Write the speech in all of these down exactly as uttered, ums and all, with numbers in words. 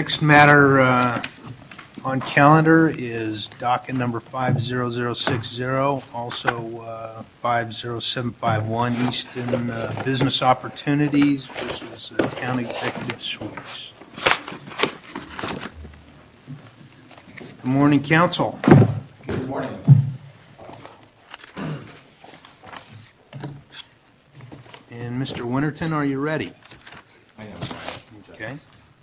next matter uh, on calendar is docket number five zero zero six zero, also uh, five zero seven five one, Easton uh, Business Opportunities versus uh, Town Executive Suites. Good morning, Council. Good morning. And Mister Winterton, are you ready? I am. Okay.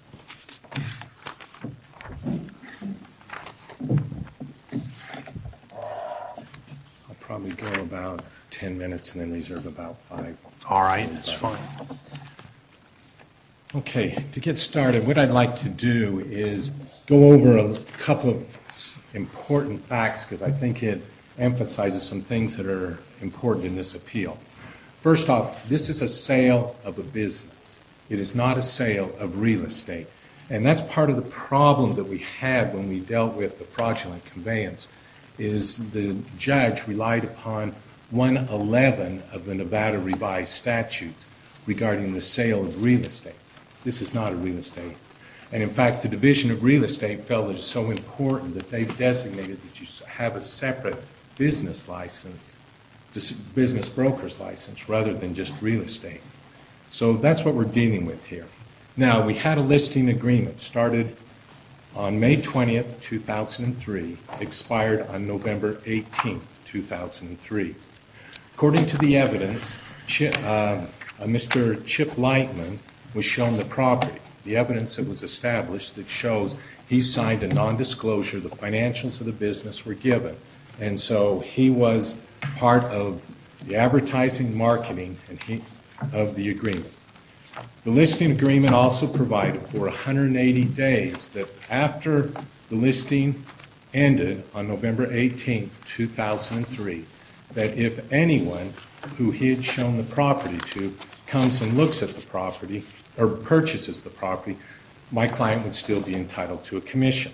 I'll probably go about ten minutes and then reserve about five. All right, that's fine. Okay, to get started, what I'd like to do is go over a couple of important facts because I think it emphasizes some things that are important in this appeal. First off, this is a sale of a business. It is not a sale of real estate. And that's part of the problem that we had when we dealt with the fraudulent conveyance, is the judge relied upon one eleven of the Nevada revised statutes regarding the sale of real estate. This is not a real estate. And in fact, the Division of Real Estate felt it is so important that they've designated that you have a separate business license, business broker's license, rather than just real estate. So that's what we're dealing with here. Now, we had a listing agreement started on May twentieth, two thousand three, expired on November eighteenth, two thousand three. According to the evidence, Chip, uh, uh, Mister Chip Lightman was shown the property. The evidence that was established that shows he signed a non-disclosure, the financials of the business were given. And so he was part of the advertising, marketing, and he, of the agreement. The listing agreement also provided for one hundred eighty days that after the listing ended on November eighteenth, two thousand three, that if anyone who he had shown the property to comes and looks at the property or purchases the property, my client would still be entitled to a commission.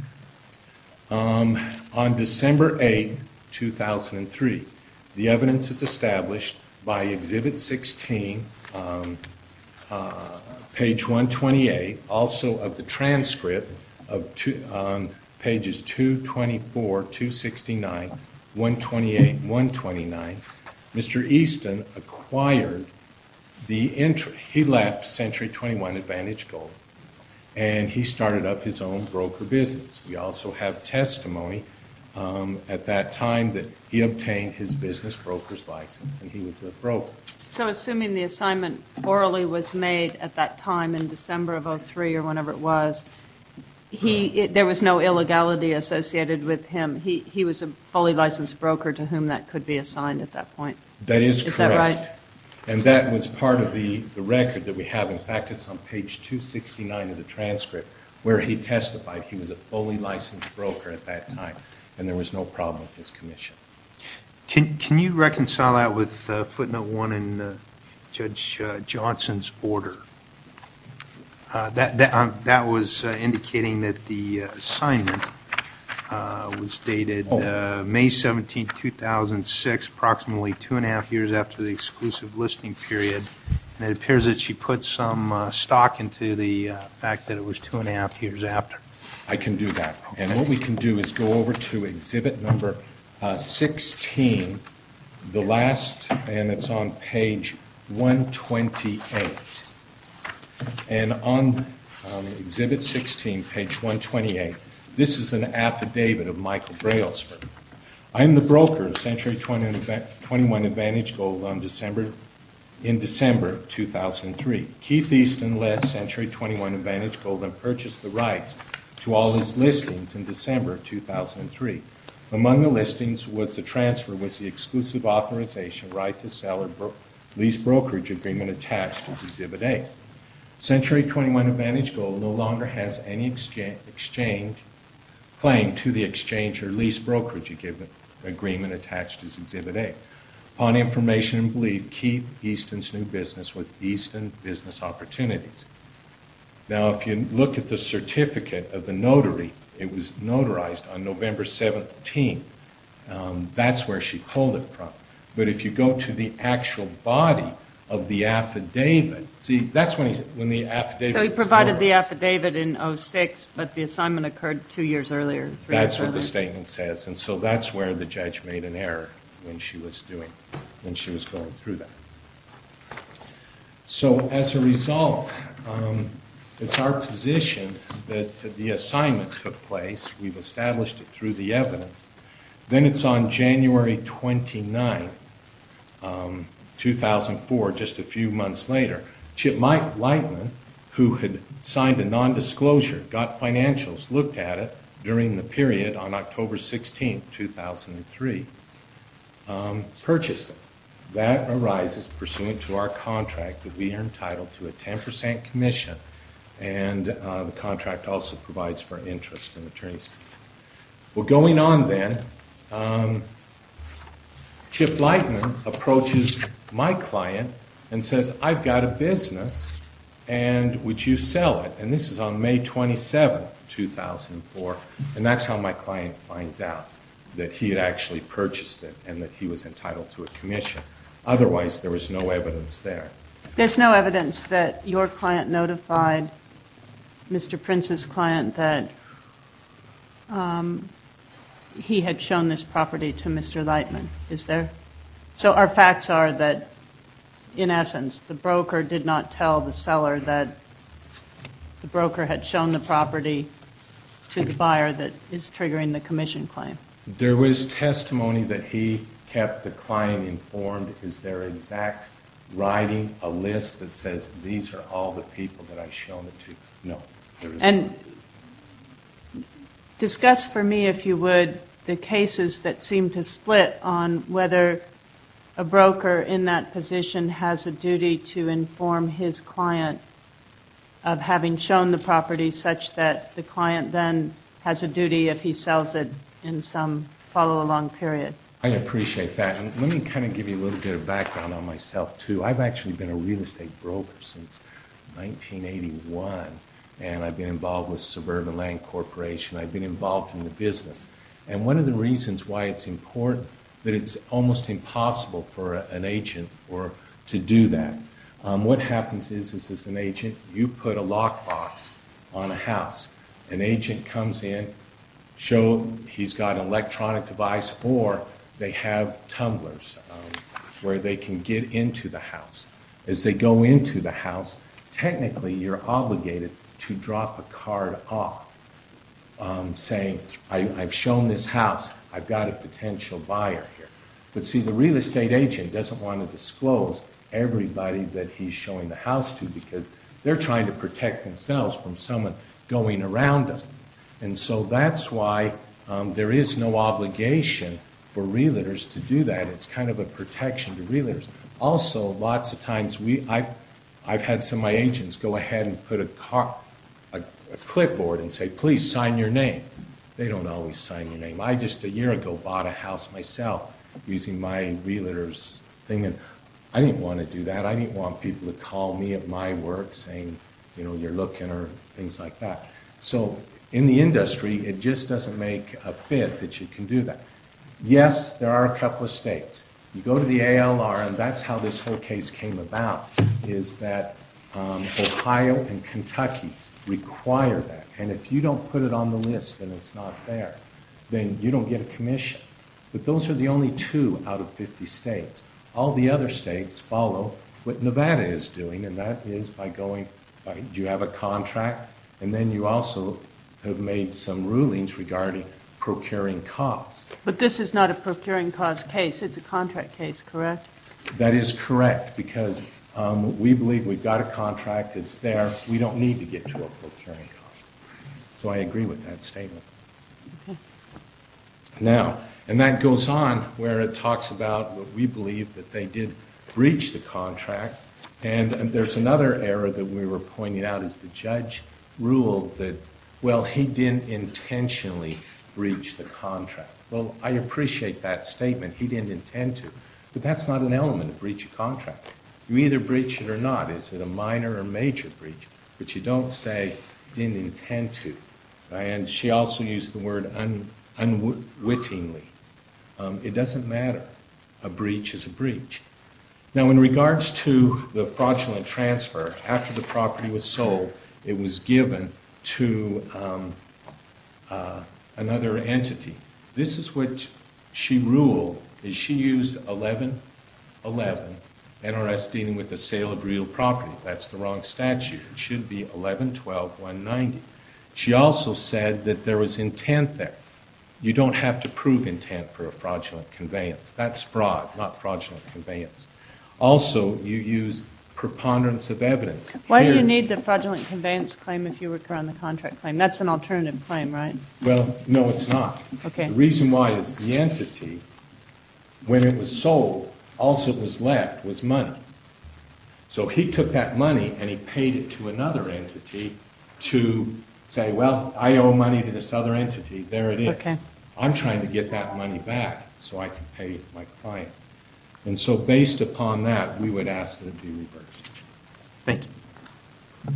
Um, on December eighth, two thousand three, the evidence is established by Exhibit sixteen, um, uh, page one twenty-eight, also of the transcript of two, um, pages two twenty-four, two sixty-nine, one twenty-eight, one twenty-nine. Mister Easton acquired the entry. He left Century twenty-one Advantage Gold, and he started up his own broker business. We also have testimony um, at that time that he obtained his business broker's license, and he was a broker. So assuming the assignment orally was made at that time in December of oh three or whenever it was, he it, there was no illegality associated with him. He he was a fully licensed broker to whom that could be assigned at that point. That is correct. Is that right? And that was part of the, the record that we have. In fact, it's on page two sixty-nine of the transcript where he testified he was a fully licensed broker at that time, and there was no problem with his commission. Can can you reconcile that with uh, footnote one in uh, Judge uh, Johnson's order? Uh, that that um, that was uh, indicating that the uh, assignment uh, was dated uh, May seventeenth, two thousand six, approximately two and a half years after the exclusive listing period. And it appears that she put some uh, stock into the uh, fact that it was two and a half years after. I can do that. And what we can do is go over to exhibit number uh, sixteen, the last, and it's on page one twenty-eight. And on um, exhibit sixteen, page one twenty-eight, this is an affidavit of Michael Brailsford. I am the broker of Century twenty-one Advantage Gold on December, in December two thousand three. Keith Easton led Century twenty-one Advantage Gold and purchased the rights to all his listings in December two thousand three. Among the listings was the transfer was the exclusive authorization right to sell or bro- lease brokerage agreement attached as Exhibit A. Century twenty-one Advantage Gold no longer has any exchange, exchange claim to the exchange or lease brokerage agreement attached as Exhibit A. Upon information and belief, Keith Easton's new business with Easton Business Opportunities. Now, if you look at the certificate of the notary, it was notarized on November seventeenth. Um, that's where she pulled it from. But if you go to the actual body of the affidavit. See, that's when, he's, when the affidavit So he was provided formed. the affidavit in oh six, but the assignment occurred two years earlier, three That's years what earlier. the statement says, and so that's where the judge made an error when she was doing, when she was going through that. So as a result, um, it's our position that the assignment took place. We've established it through the evidence. Then it's on January twenty-ninth, um, two thousand four, just a few months later, Chip Mike Lightman, who had signed a non-disclosure, got financials, looked at it during the period on October sixteenth, two thousand three, um, purchased it. That arises pursuant to our contract that we are entitled to a ten percent commission, and uh, the contract also provides for interest and attorney's fees. Well, going on then, um, Chip Lightman approaches my client and says, I've got a business, and would you sell it? And this is on May twenty-seventh, two thousand four, and that's how my client finds out that he had actually purchased it and that he was entitled to a commission. Otherwise, there was no evidence there. There's no evidence that your client notified Mister Prince's client that um, he had shown this property to Mister Lightman, is there? So our facts are that, in essence, the broker did not tell the seller that the broker had shown the property to the buyer that is triggering the commission claim. There was testimony that he kept the client informed. Is there exact writing, a list that says these are all the people that I've shown it to? No, there is And not. discuss for me, if you would, the cases that seem to split on whether a broker in that position has a duty to inform his client of having shown the property such that the client then has a duty if he sells it in some follow-along period. I appreciate that. And let me kind of give you a little bit of background on myself, too. I've actually been a real estate broker since nineteen eighty-one, and I've been involved with Suburban Land Corporation. I've been involved in the business. And one of the reasons why it's important that it's almost impossible for a, an agent or to do that. Um, what happens is, is, as an agent, you put a lockbox on a house. An agent comes in, show he's got an electronic device, or they have tumblers um, where they can get into the house. As they go into the house, technically you're obligated to drop a card off um, saying, I, I've shown this house, I've got a potential buyer here. But see, the real estate agent doesn't want to disclose everybody that he's showing the house to because they're trying to protect themselves from someone going around them. And so that's why um, there is no obligation for realtors to do that. It's kind of a protection to realtors. Also, lots of times we, I've, I've had some of my agents go ahead and put a, car, a, a clipboard and say, please sign your name. They don't always sign your name. I just a year ago bought a house myself using my realtor's thing, and I didn't want to do that. I didn't want people to call me at my work saying, you know, you're looking or things like that. So in the industry, it just doesn't make a fit that you can do that. Yes, there are a couple of states. You go to the A L R, and that's how this whole case came about, is that um, Ohio and Kentucky require that. And if you don't put it on the list and it's not there, then you don't get a commission. But those are the only two out of fifty states. All the other states follow what Nevada is doing, and that is by going, by, you have a contract, and then you also have made some rulings regarding procuring costs. But this is not a procuring cause case, it's a contract case, correct? That is correct, because um, we believe we've got a contract, it's there, we don't need to get to a procuring cost. So I agree with that statement. Okay. Now, and that goes on where it talks about what we believe that they did breach the contract, and, and there's another error that we were pointing out is the judge ruled that, well, he didn't intentionally breach the contract. Well, I appreciate that statement. He didn't intend to. But that's not an element of breach of contract. You either breach it or not. Is it a minor or major breach? But you don't say didn't intend to. And she also used the word un, unwittingly. Um, it doesn't matter. A breach is a breach. Now, in regards to the fraudulent transfer, after the property was sold, it was given to um, uh, another entity. This is what she ruled, is she used eleven eleven N R S dealing with the sale of real property. That's the wrong statute. It should be eleven twelve one ninety. She also said that there was intent there. You don't have to prove intent for a fraudulent conveyance. That's fraud, not fraudulent conveyance. Also, you use preponderance of evidence. Why do Here- you need the fraudulent conveyance claim if you recur on the contract claim? That's an alternative claim, right? Well, no, it's not. Okay. The reason why is the entity, when it was sold, all that was left was money. So he took that money and he paid it to another entity to say, well, I owe money to this other entity. There it is. Okay. I'm trying to get that money back so I can pay my client. And so based upon that, we would ask that it be reversed. Thank you.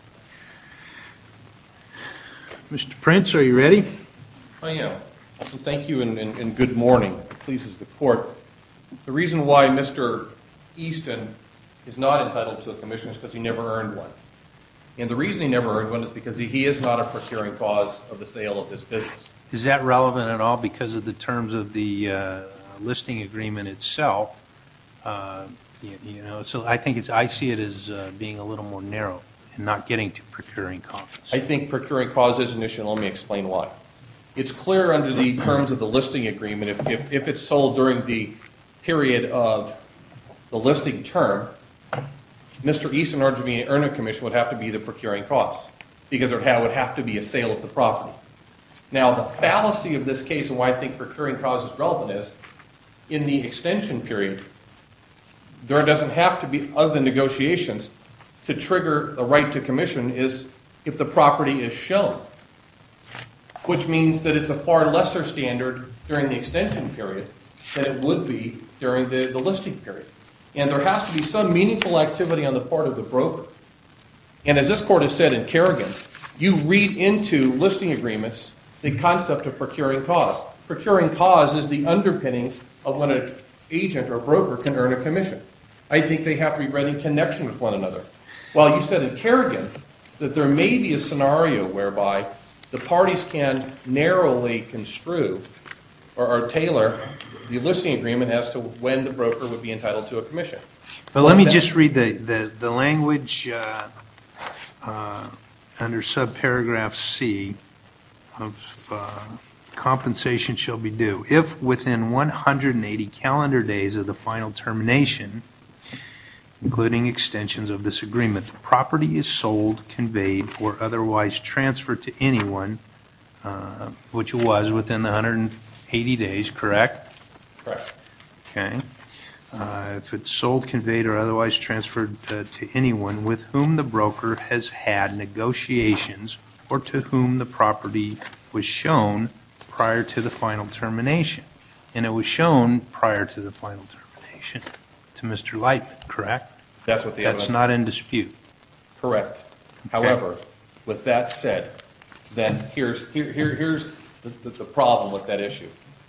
Mister Prince, are you ready? I am. So thank you and, and, and good morning. It pleases the court. The reason why Mister Easton is not entitled to a commission is because he never earned one. And the reason he never earned one is because he, he is not a procuring cause of the sale of this business. Is that relevant at all because of the terms of the uh, listing agreement itself? Uh, you, you know, so I think it's, I see it as uh, being a little more narrow and not getting to procuring cause. I think procuring cause is an issue, and let me explain why. It's clear under the terms of the listing agreement, if, if, if it's sold during the period of the listing term, Mister Easton, in order to be an earner commission, would have to be the procuring cause because it would have, would have to be a sale of the property. Now, the fallacy of this case and why I think procuring cause is relevant is in the extension period, there doesn't have to be, other than negotiations, to trigger the right to commission is if the property is shown, which means that it's a far lesser standard during the extension period than it would be during the, the listing period. And there has to be some meaningful activity on the part of the broker. And as this court has said in Kerrigan, you read into listing agreements the concept of procuring cause. Procuring cause is the underpinnings of when an agent or broker can earn a commission. I think they have to be read in connection with one another. While you said in Kerrigan that there may be a scenario whereby the parties can narrowly construe or, or tailor the listing agreement as to when the broker would be entitled to a commission. But let me just read the, the, the language uh, uh, under subparagraph C of uh, compensation shall be due if within one hundred eighty calendar days of the final termination, including extensions of this agreement, the property is sold, conveyed, or otherwise transferred to anyone, uh, which it was within the one hundred eighty days, correct? Correct. Okay. Uh, if it's sold, conveyed, or otherwise transferred uh, to anyone with whom the broker has had negotiations or to whom the property was shown prior to the final termination. And it was shown prior to the final termination to Mister Lightman, correct? That's what the That's evidence. not in dispute. Correct. However, with that said, then here's here, here here's the, the, the problem with that issue.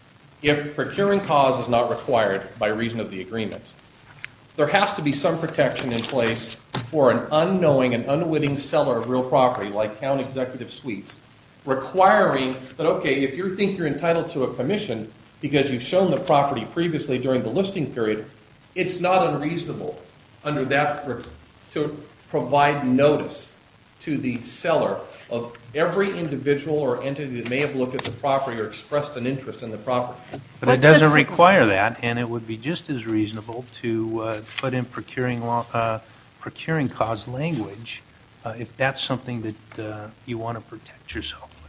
If procuring cause is not required by reason of the agreement, there has to be some protection in place for an unknowing and unwitting seller of real property, like Town Executive Suites, requiring that, okay, if you think you're entitled to a commission because you've shown the property previously during the listing period, it's not unreasonable under that to provide notice to the seller of every individual or entity that may have looked at the property or expressed an interest in the property. But What's it doesn't this- require that, and it would be just as reasonable to uh, put in procuring law, uh, procuring cause language uh, if that's something that uh, you want to protect yourself with.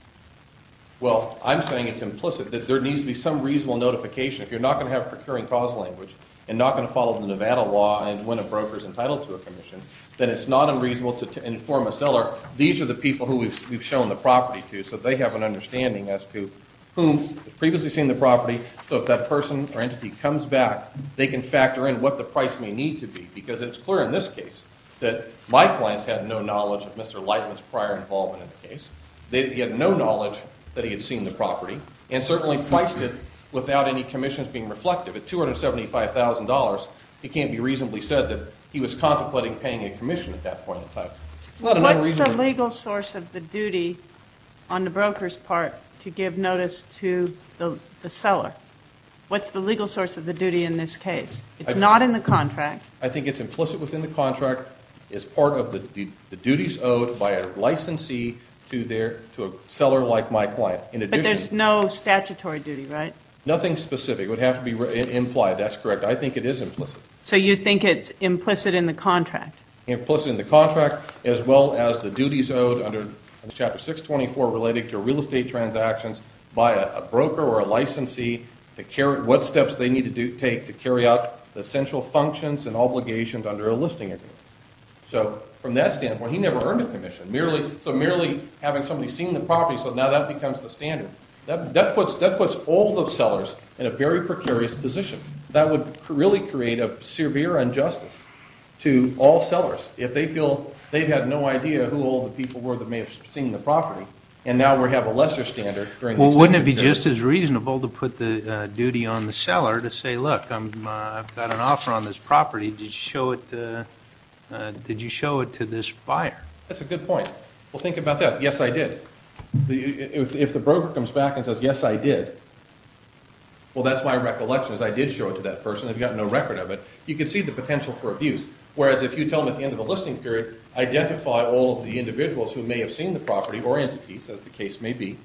Well, I'm saying it's implicit that there needs to be some reasonable notification. If you're not going to have procuring cause language and not going to follow the Nevada law and when a broker is entitled to a commission, then it's not unreasonable to, to inform a seller, these are the people who we've, we've shown the property to, so they have an understanding as to whom has previously seen the property. So if that person or entity comes back, they can factor in what the price may need to be, because it's clear in this case that my clients had no knowledge of Mister Lightman's prior involvement in the case. They, he had no knowledge that he had seen the property, and certainly priced it without any commissions being reflective. At two hundred seventy-five thousand dollars, it can't be reasonably said that he was contemplating paying a commission at that point in time. It's not an What's unreasonable. the legal source of the duty on the broker's part to give notice to the, the seller? What's the legal source of the duty in this case? It's I- not in the contract. I think it's implicit within the contract as part of the, du- the duties owed by a licensee to their, to a seller like my client. In But there's addition, no statutory duty, right? nothing specific. It would have to be re- implied. That's correct. I think it is implicit. So you think it's implicit in the contract? Implicit in the contract, as well as the duties owed under Chapter six twenty-four relating to real estate transactions by a, a broker or a licensee to carry, what steps they need to do, take to carry out the essential functions and obligations under a listing agreement. So from that standpoint, he never earned a commission. Merely, so merely having somebody seen the property, so now that becomes the standard. That, that puts, that puts all the sellers in a very precarious position. That would really create a severe injustice to all sellers if they feel they've had no idea who all the people were that may have seen the property, and now we have a lesser standard during the Well, wouldn't it be extension period. just as reasonable to put the uh, duty on the seller to say, look, I'm, uh, I've got an offer on this property, did you show it, uh, uh, did you show it to this buyer? That's a good point. Well, think about that. Yes, I did. The, if, if the broker comes back and says, yes, I did, well, that's my recollection, is I did show it to that person. They've got no record of it. You can see the potential for abuse. Whereas if you tell them at the end of the listing period, identify all of the individuals who may have seen the property, or entities, as the case may be,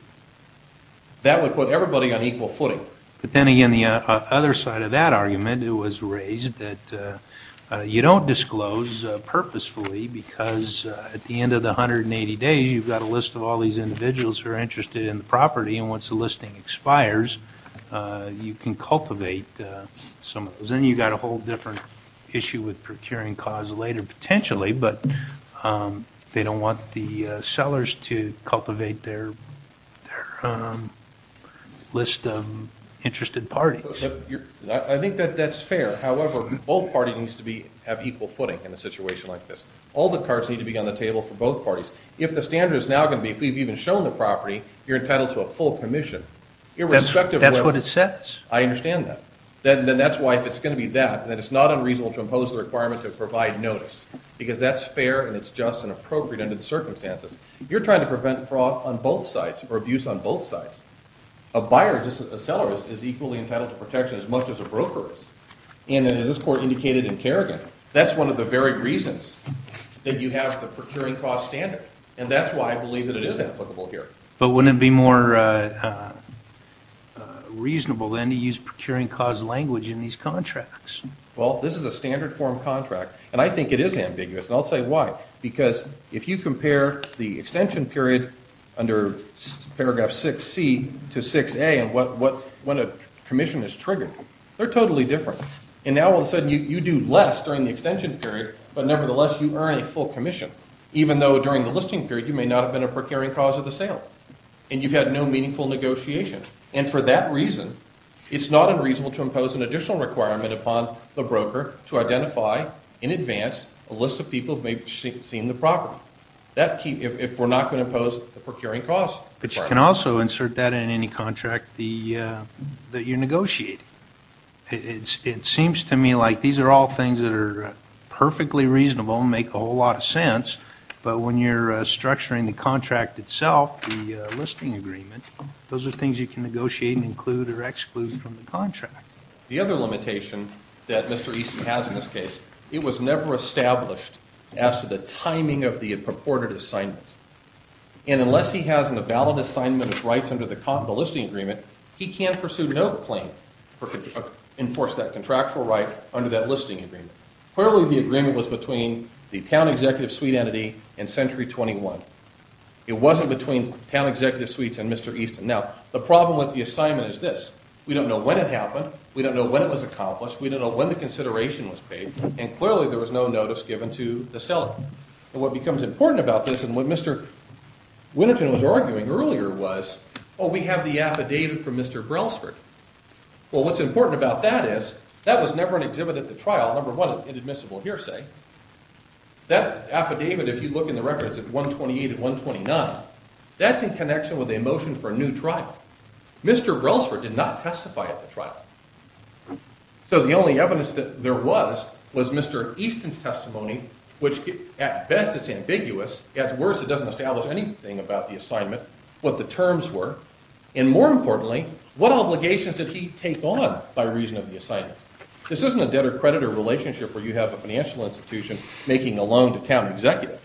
that would put everybody on equal footing. But then again, the uh, uh, other side of that argument, it was raised that uh, uh, you don't disclose uh, purposefully because uh, at the end of the one hundred eighty days, you've got a list of all these individuals who are interested in the property, and once the listing expires, uh, you can cultivate uh, some of those. Then you've got a whole different issue with procuring cause later, potentially, but um, they don't want the uh, sellers to cultivate their, their um, list of interested parties. But you're, I I think that that's fair. However, both parties needs to be have equal footing in a situation like this. All the cards need to be on the table for both parties. If the standard is now going to be, if we've even shown the property, you're entitled to a full commission, That's, irrespective. that's of what whether, it says. I understand that. Then, then that's why if it's going to be that, then it's not unreasonable to impose the requirement to provide notice, because that's fair and it's just and appropriate under the circumstances. You're trying to prevent fraud on both sides or abuse on both sides. A buyer, just a seller, is, is equally entitled to protection as much as a broker is. And as this court indicated in Kerrigan, that's one of the very reasons that you have the procuring cost standard. And that's why I believe that it is applicable here. But wouldn't it be more uh, uh, uh, reasonable then to use procuring cause language in these contracts? Well, this is a standard form contract, and I think it is ambiguous, and I'll say why. Because if you compare the extension period under s- paragraph six C to six A and what, what, when a commission is triggered, they're totally different. And now all of a sudden you, you do less during the extension period, but nevertheless you earn a full commission, even though during the listing period you may not have been a procuring cause of the sale, and you've had no meaningful negotiation. And for that reason, it's not unreasonable to impose an additional requirement upon the broker to identify in advance a list of people who may have seen the property. That keep, if, if we're not going to impose the procuring cause. But you can also insert that in any contract the, uh, that you're negotiating. It, it's, it seems to me like these are all things that are uh, perfectly reasonable and make a whole lot of sense, but when you're uh, structuring the contract itself, the uh, listing agreement, those are things you can negotiate and include or exclude from the contract. The other limitation that Mister Easton has in this case, it was never established as to the timing of the purported assignment. And unless he has a valid assignment of rights under the, con- the listing agreement, he can't pursue no claim for con- uh, enforce that contractual right under that listing agreement. Clearly, the agreement was between the Town Executive Suite entity and Century twenty-one. It wasn't between Town Executive Suites and Mister Easton. Now, the problem with the assignment is this. We don't know when it happened. We don't know when it was accomplished. We don't know when the consideration was paid. And clearly, there was no notice given to the seller. And what becomes important about this, and what Mister Winterton was arguing earlier was, oh, we have the affidavit from Mister Brailsford. Well, what's important about that is that was never an exhibit at the trial. Number one, it's inadmissible hearsay. That affidavit, if you look in the record, it's at one twenty-eight and one twenty-nine. That's in connection with a motion for a new trial. Mister Brailsford did not testify at the trial. So the only evidence that there was was Mister Easton's testimony, which at best it's ambiguous. At worst, it doesn't establish anything about the assignment, what the terms were, and more importantly, what obligations did he take on by reason of the assignment? This isn't a debtor-creditor relationship where you have a financial institution making a loan to town executive.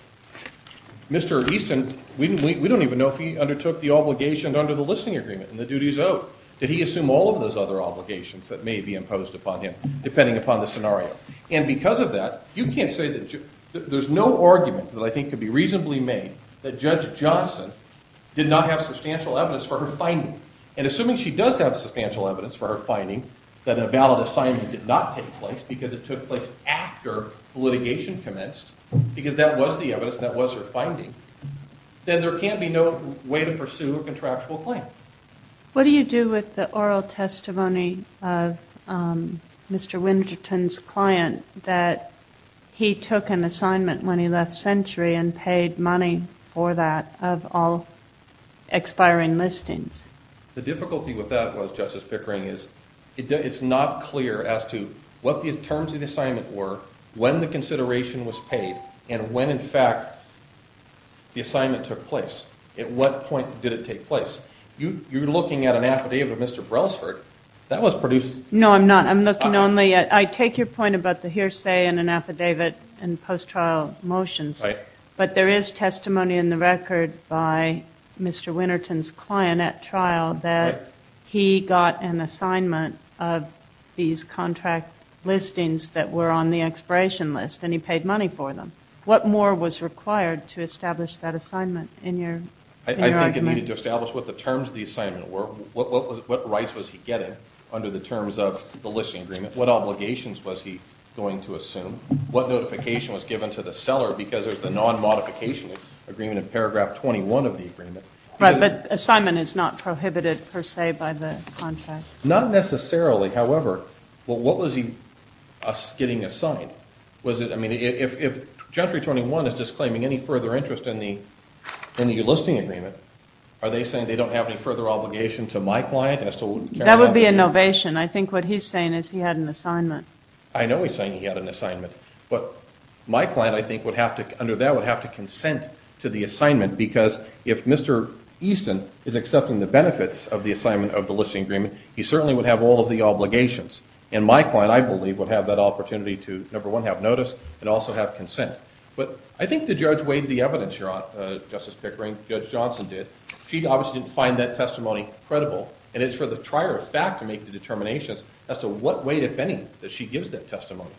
Mister Easton, we, we, we don't even know if he undertook the obligations under the listing agreement and the duties owed. Did he assume all of those other obligations that may be imposed upon him, depending upon the scenario? And because of that, you can't say that ju- there's no argument that I think could be reasonably made that Judge Johnson did not have substantial evidence for her finding. And assuming she does have substantial evidence for her finding that a valid assignment did not take place because it took place after the litigation commenced, because that was the evidence, that was her finding, then there can be no way to pursue a contractual claim. What do you do with the oral testimony of um, Mister Winterton's client that he took an assignment when he left Century and paid money for that of all expiring listings? The difficulty with that was, Justice Pickering, is it, it's not clear as to what the terms of the assignment were, when the consideration was paid, and when, in fact, the assignment took place. At what point did it take place? You, you're looking at an affidavit of Mister Brailsford. That was produced. No, I'm not. I'm looking Uh, only at, I take your point about the hearsay and an affidavit and post-trial motions. Right. But there is testimony in the record by Mister Winterton's client at trial that Right. he got an assignment of these contract listings that were on the expiration list, and he paid money for them. What more was required to establish that assignment in your I, in I your think it argument? needed to establish what the terms of the assignment were, what, what, was, what rights was he getting under the terms of the listing agreement, what obligations was he going to assume, what notification was given to the seller, because there's the non-modification agreement in paragraph twenty-one of the agreement. Right, Because- but assignment is not prohibited per se by the contract. Not necessarily, however, well, what was he us getting assigned? Was it, I mean, if, if Gentry twenty-one is disclaiming any further interest in the, in the listing agreement, are they saying they don't have any further obligation to my client as to carry That would out be the a agreement? novation. I think what he's saying is he had an assignment. I know he's saying he had an assignment, but my client, I think, would have to, under that, would have to consent to the assignment, because if Mister Easton is accepting the benefits of the assignment of the listing agreement, he certainly would have all of the obligations. And my client, I believe, would have that opportunity to, number one, have notice, and also have consent. But I think the judge weighed the evidence, Your Honor, uh, Justice Pickering, Judge Johnson did. She obviously didn't find that testimony credible, and it's for the trier of fact to make the determinations as to what weight, if any, that she gives that testimony.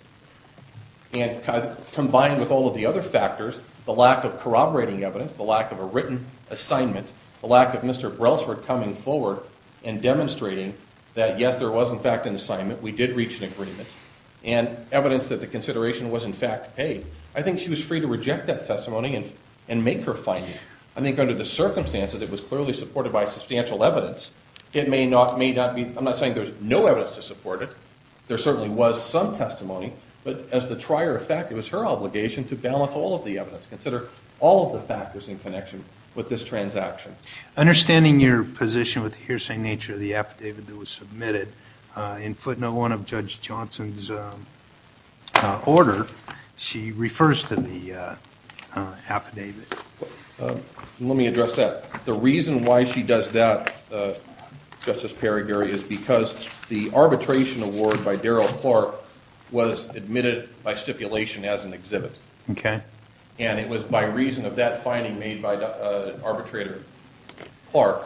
And kind of combined with all of the other factors, the lack of corroborating evidence, the lack of a written assignment, the lack of Mister Brailsford coming forward and demonstrating that, yes, there was, in fact, an assignment, we did reach an agreement, and evidence that the consideration was, in fact, paid, I think she was free to reject that testimony and, and make her finding. I think under the circumstances, it was clearly supported by substantial evidence. It may not, may not be, I'm not saying there's no evidence to support it. There certainly was some testimony, but as the trier of fact, it was her obligation to balance all of the evidence, consider all of the factors in connection with this transaction. Understanding your position with the hearsay nature of the affidavit that was submitted, uh, in footnote one of Judge Johnson's um, uh, order, she refers to the uh, uh, affidavit. Um, let me address that. The reason why she does that, uh, Justice Perry, is because the arbitration award by Darrell Clark was admitted by stipulation as an exhibit. Okay. And it was by reason of that finding made by uh, arbitrator Clark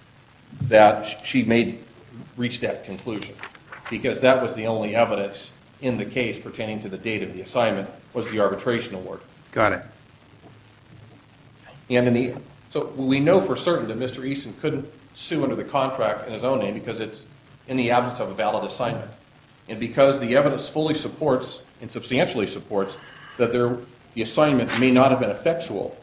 that she made reached that conclusion, because that was the only evidence in the case pertaining to the date of the assignment was the arbitration award. Got it. And in the so we know for certain that Mister Easton couldn't sue under the contract in his own name because it's in the absence of a valid assignment, and because the evidence fully supports and substantially supports that there. The assignment may not have been effectual,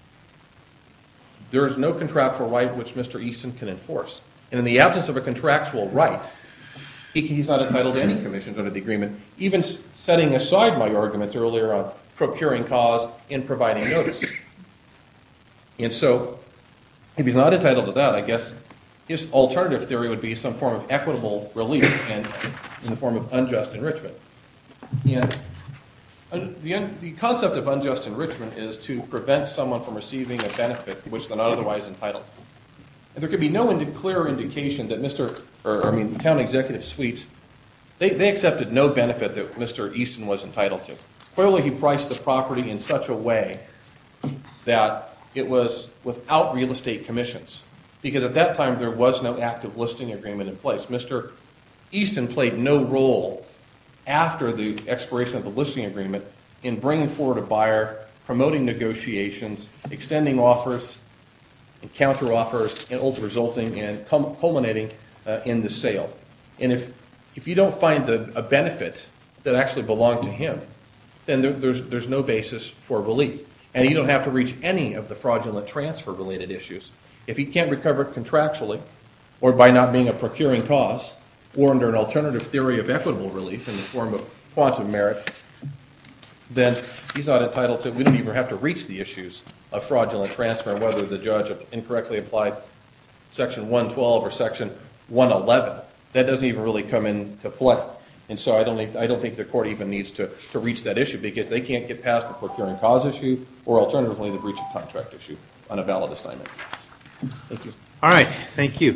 there is no contractual right which Mister Easton can enforce. And in the absence of a contractual right, he, he's not entitled to any commissions under the agreement, even s- setting aside my arguments earlier on procuring cause and providing notice. And so, if he's not entitled to that, I guess his alternative theory would be some form of equitable relief and in the form of unjust enrichment. And the, the concept of unjust enrichment is to prevent someone from receiving a benefit which they're not otherwise entitled. And there could be no indi- clearer indication that Mister or I mean, Town Executive Suites, they, they accepted no benefit that Mister Easton was entitled to. Clearly, he priced the property in such a way that it was without real estate commissions, because at that time there was no active listing agreement in place. Mister Easton played no role after the expiration of the listing agreement in bringing forward a buyer, promoting negotiations, extending offers and counter offers, and ultimately resulting in culminating uh, in the sale. And if if you don't find the, a benefit that actually belonged to him, then there, there's there's no basis for relief. And you don't have to reach any of the fraudulent transfer related issues. If he can't recover it contractually, or by not being a procuring cause, or under an alternative theory of equitable relief in the form of quantum merit, then he's not entitled to, we don't even have to reach the issues of fraudulent transfer and whether the judge incorrectly applied Section one twelve or Section one eleven. That doesn't even really come into play. And so I don't, I don't think the court even needs to, to reach that issue, because they can't get past the procuring cause issue or alternatively the breach of contract issue on a valid assignment. Thank you. All right, thank you.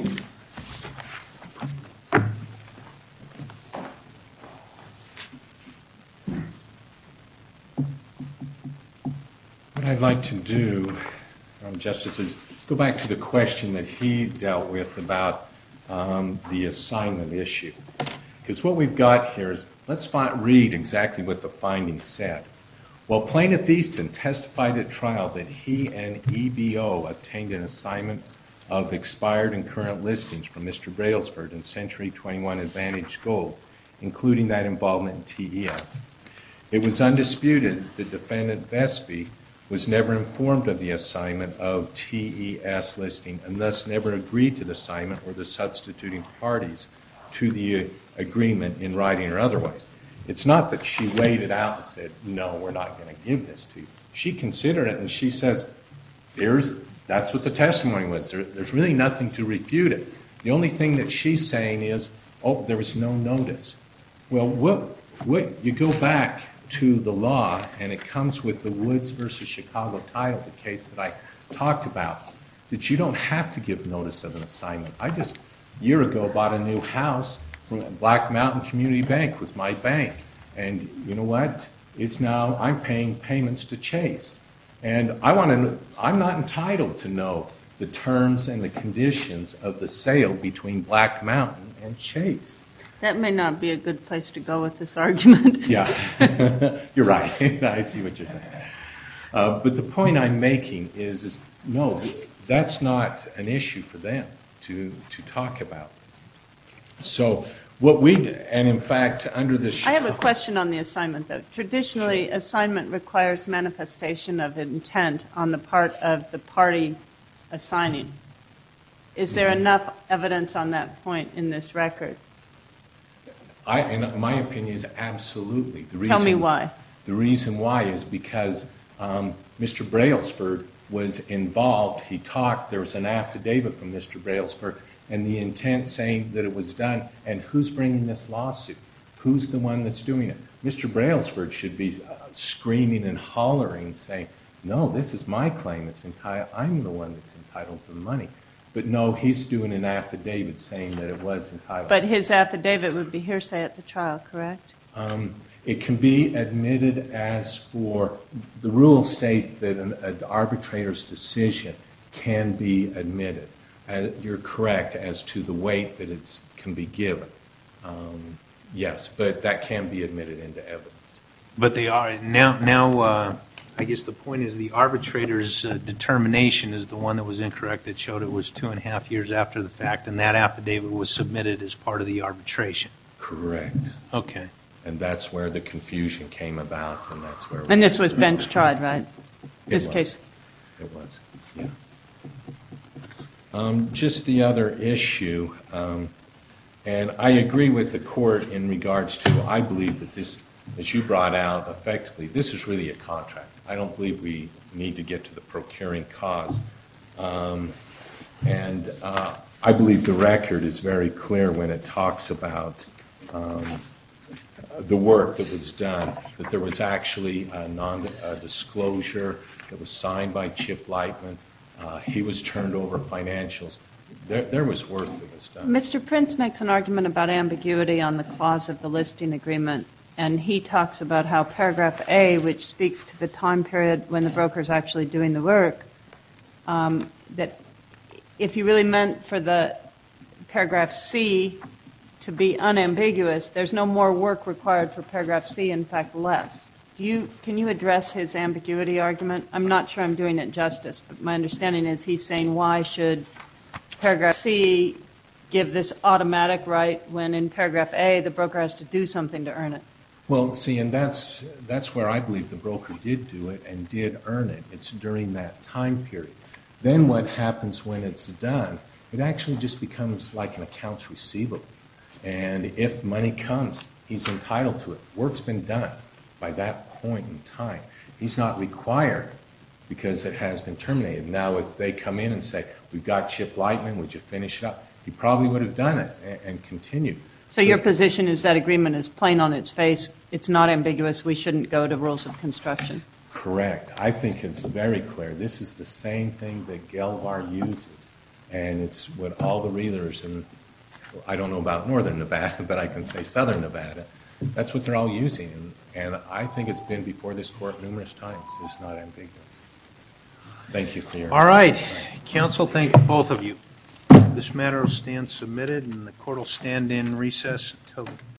What I'd like to do, um, Justice, is go back to the question that he dealt with about um, the assignment issue. Because what we've got here is, let's find, read exactly what the findings said. While Plaintiff Easton testified at trial that he and E B O obtained an assignment of expired and current listings from Mister Brailsford and Century twenty-one Advantage Gold, including that involvement in T E S, it was undisputed that defendant Vespi was never informed of the assignment of T E S listing and thus never agreed to the assignment or the substituting parties to the agreement in writing or otherwise. It's not that she weighed it out and said, no, we're not going to give this to you. She considered it and she says, there's, that's what the testimony was. There, there's really nothing to refute it. The only thing that she's saying is, oh, there was no notice. Well, what, what you go back to the law, and it comes with the Woods versus Chicago title, the case that I talked about, that you don't have to give notice of an assignment. I just, a year ago, bought a new house. Black Mountain Community Bank was my bank. And you know what? It's now, I'm paying payments to Chase. And I want to, I'm not entitled to know the terms and the conditions of the sale between Black Mountain and Chase. That may not be a good place to go with this argument. Yeah, you're right. I see what you're saying. Uh, but the point I'm making is, is, no, that's not an issue for them to, to talk about. So what we, and in fact, under the... I have a question on the assignment, though. Traditionally, sure. Assignment requires manifestation of intent on the part of the party assigning. Is there mm-hmm. enough evidence on that point in this record? I, in my opinion, is absolutely. The reason, Tell me why. The reason why is because um, Mister Brailsford was involved. He talked. There was an affidavit from Mister Brailsford and the intent saying that it was done. And who's bringing this lawsuit? Who's the one that's doing it? Mister Brailsford should be uh, screaming and hollering, saying, no, this is my claim. It's entitled. I'm the one that's entitled to the money. But no, he's doing an affidavit saying that it was entitled. But his affidavit would be hearsay at the trial, correct? Um, it can be admitted as for, the rules state that an, an arbitrator's decision can be admitted. Uh, you're correct as to the weight that it can be given. Um, yes, but that can be admitted into evidence. But they are, now, now uh, I guess the point is the arbitrator's uh, determination is the one that was incorrect, that showed it was two and a half years after the fact, and that affidavit was submitted as part of the arbitration. Correct. Okay. And that's where the confusion came about, and that's where... And this was bench tried, right? This it was. case? It was, yeah. Um, just the other issue, um, and I agree with the court in regards to, I believe that this, as you brought out effectively, this is really a contract. I don't believe we need to get to the procuring cause. Um, and uh, I believe the record is very clear when it talks about um, the work that was done, that there was actually a non-disclosure that was signed by Chip Lightman. Uh, he was turned over financials. There, there was work that was done. Mister Prince makes an argument about ambiguity on the clause of the listing agreement, and he talks about how paragraph A, which speaks to the time period when the broker is actually doing the work, um, that if you really meant for the paragraph C to be unambiguous, there's no more work required for paragraph C, in fact, less. Do you, can you address his ambiguity argument? I'm not sure I'm doing it justice, but my understanding is he's saying why should paragraph C give this automatic right when in paragraph A the broker has to do something to earn it? Well, see, and that's, that's where I believe the broker did do it and did earn it. It's during that time period. Then what happens when it's done, it actually just becomes like an accounts receivable. And if money comes, he's entitled to it. Work's been done by that point in time. He's not required because it has been terminated. Now, if they come in and say, we've got Chip Lightman, would you finish it up? He probably would have done it and, and continued. So your position is that agreement is plain on its face, it's not ambiguous, we shouldn't go to rules of construction? Correct. I think it's very clear. This is the same thing that Gelvar uses, and it's what all the realtors in, I don't know about northern Nevada, but I can say southern Nevada, that's what they're all using, and, and I think it's been before this court numerous times. It's not ambiguous. Thank you for your... All right. Counsel, thank both of you. This matter will stand submitted, and the court will stand in recess until